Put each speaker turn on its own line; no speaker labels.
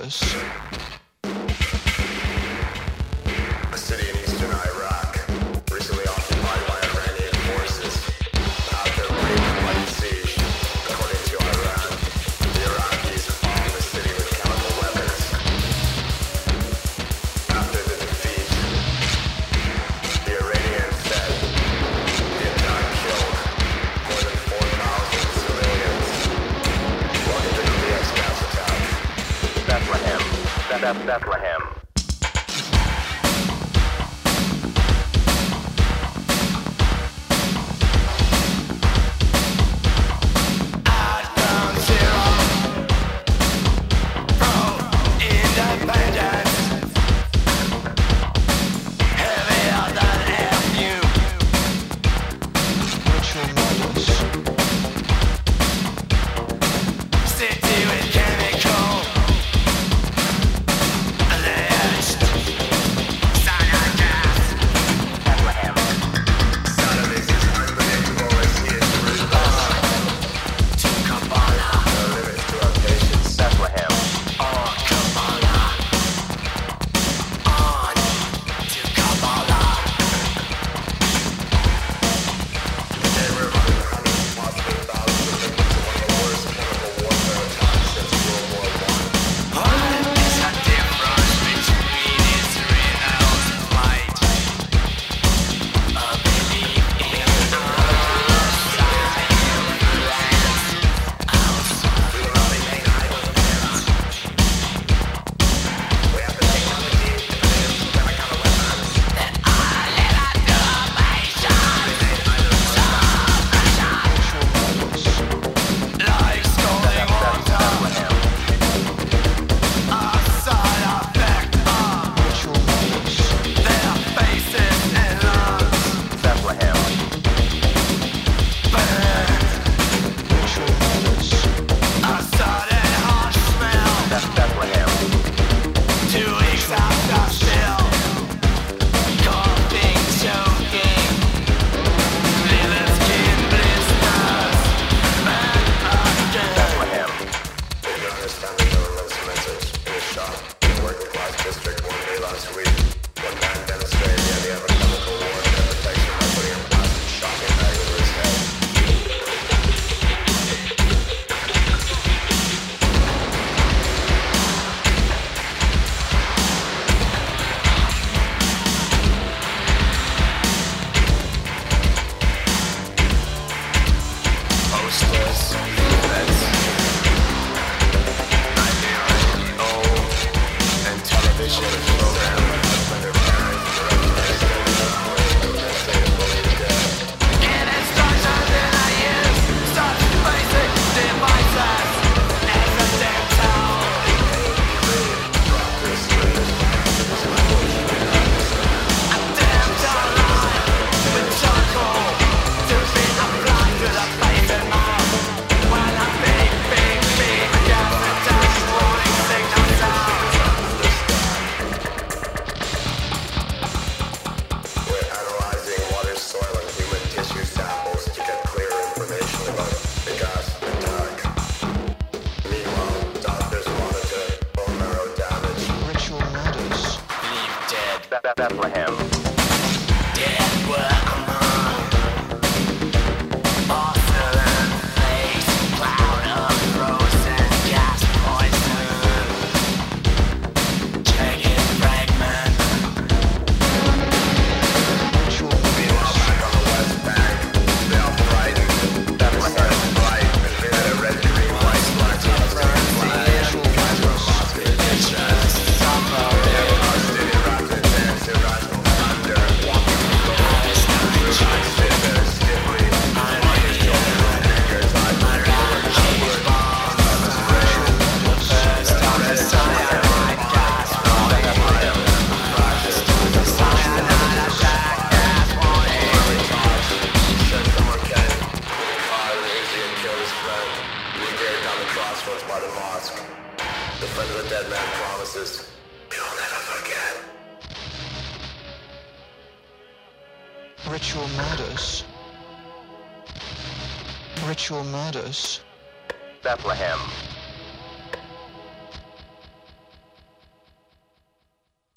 matters.
A city in eastern Iraq, recently occupied by Iranian forces, had their brave light siege. According to Iran, the Iraqis bombed the city with chemical weapons. After the defeat, the Iranians said the attack killed more than 4,000 civilians. Welcome to the VX gas attack. Bethlehem. Bethlehem. Bethlehem. Dead workman, porcelain face, cloud of frozen gas poison, jagged fragment. Meanwhile, back on the West Bank, they all frightened. Bethlehem bright, invented a red, green, white, black, Palestine flag. Guys were mosque pictures. By the mosque. The friend of the dead man promises he'll never forget.
Ritual murders. Ritual murders.
Bethlehem.